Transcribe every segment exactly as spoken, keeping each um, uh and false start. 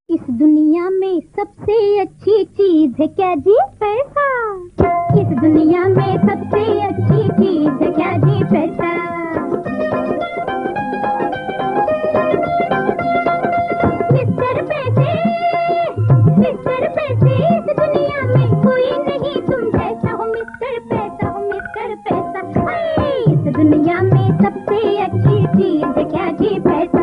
इस दुनिया में सबसे अच्छी चीज है क्या जी? पैसा। इस दुनिया में सबसे अच्छी चीज है क्या जी? पैसा। मिस्टर पैसे, मिस्टर पैसे, इस दुनिया में कोई नहीं तुम जैसा हो। मिस्टर पैसा हो, मिस्टर पैसा। इस दुनिया में सबसे अच्छी चीज है क्या जी? पैसा।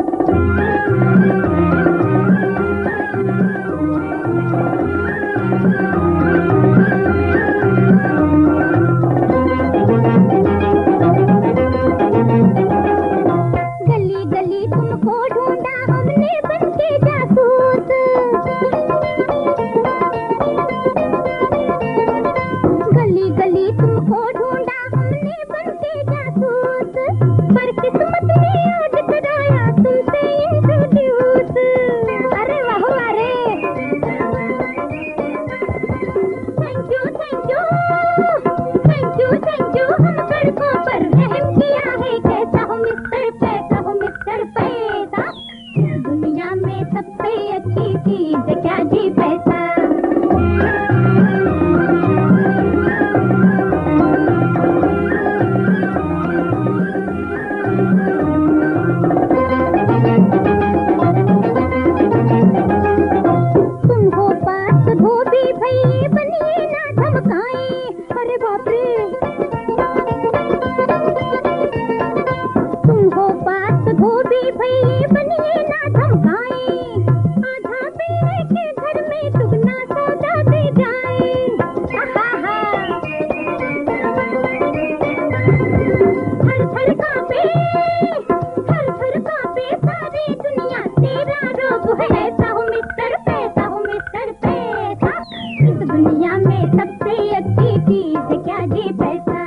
गली गली तुमको ढूंढा हमने बनके जासूस। गली गली तुमको ढूंढा हमने बनके जासूस, पर किस्मत ने आज कराया तुमसे इंट्रोड्यूस। अरे वाह अरे, thank you thank you thank you thank you. हम सड़कों पर रहम किया है, कैसा हो मिस्टर पैसा हो मिस्टर पैसा। दुनिया में सबसे अच्छी चीज क्या जी? पैसा। तुम हो पास धोबी भई बनिए ना धमकाए। अरे बाप रे, तुम हो पास धोबी भई बनिए ना धमकाए। आधा पीने के घर में दुगना सौदा दे जाए। आहा थर थर कांपे, थर थर कांपे सारी दुनिया, तेरा रोग है ऐसा हो मिस्टर पैसा हो मिस्टर पैसा। इस दुनिया में सबसे अच्छी चीज है क्या जी? पैसा।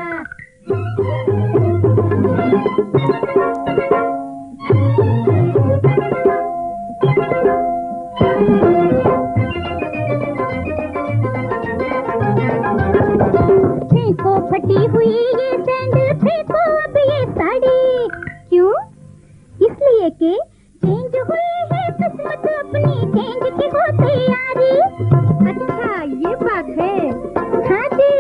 फेंको फटी हुई ये सैंडल, फेंको अब ये साड़ी। क्यों? इसलिए कि चेंज हुई है किस्मत अपनी, चेंज की हो तैयारी। अच्छा ये बात है। हाँ जी,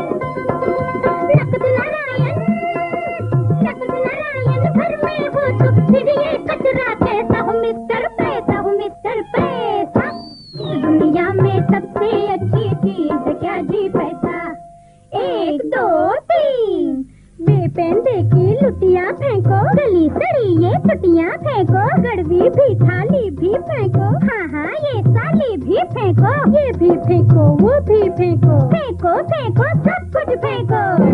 नकद नारायण, नकद नारायण घर में हो तो फिर ये कचरा कैसा हो मिस्टर पैसा हो मिस्टर पैसा। इस दुनिया में सबसे अच्छी चीज क्या जी? पैसा। एक दो तीन, बेपेन देखी लुटिया फेंको, गली सड़ी ये टुटियां फेंको, गड़वी भी थाली भी फेंको, हाँ हाँ ये साली भी फेंको, ये भी फेंको वो भी फेंको, फेंको फेंको सब कुछ फेंको।